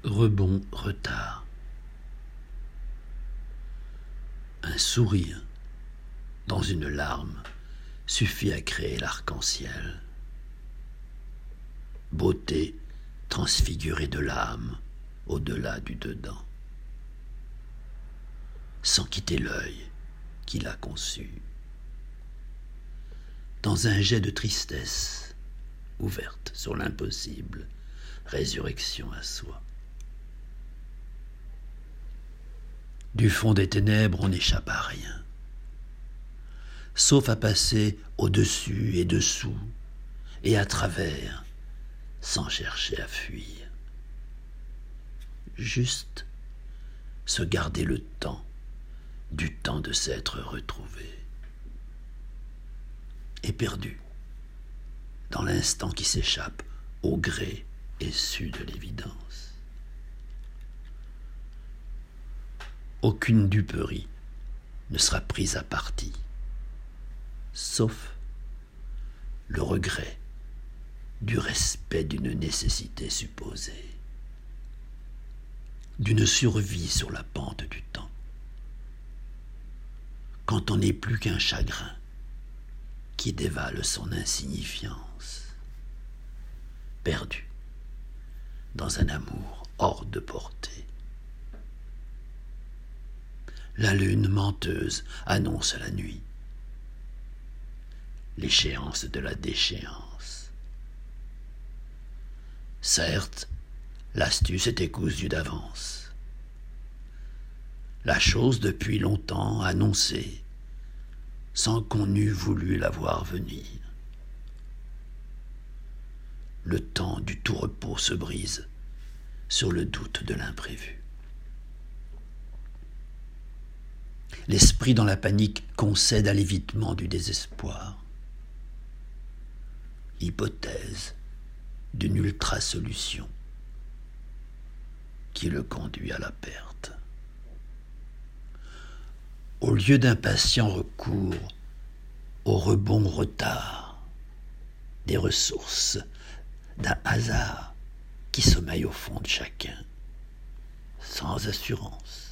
Rebond, retard. Un sourire dans une larme suffit à créer l'arc-en-ciel. Beauté transfigurée de l'âme au-delà du dedans, sans quitter l'œil qui l'a conçu. Dans un jet de tristesse ouverte sur l'impossible, résurrection à soi. Du fond des ténèbres, on n'échappe à rien, sauf à passer au-dessus et dessous, et à travers, sans chercher à fuir. Juste se garder le temps, du temps de s'être retrouvé. Et perdu, dans l'instant qui s'échappe, au gré et su de l'évidence. Aucune duperie ne sera prise à partie, sauf le regret du respect d'une nécessité supposée, d'une survie sur la pente du temps, quand on n'est plus qu'un chagrin qui dévale son insignifiance, perdu dans un amour hors de portée. La lune menteuse annonce la nuit, l'échéance de la déchéance. Certes, l'astuce était cousue d'avance, la chose depuis longtemps annoncée, sans qu'on eût voulu la voir venir. Le temps du tout repos se brise sur le doute de l'imprévu. L'esprit dans la panique concède à l'évitement du désespoir. Hypothèse d'une ultra-solution qui le conduit à la perte. Au lieu d'un patient recours au rebond retard des ressources d'un hasard qui sommeille au fond de chacun, sans assurance.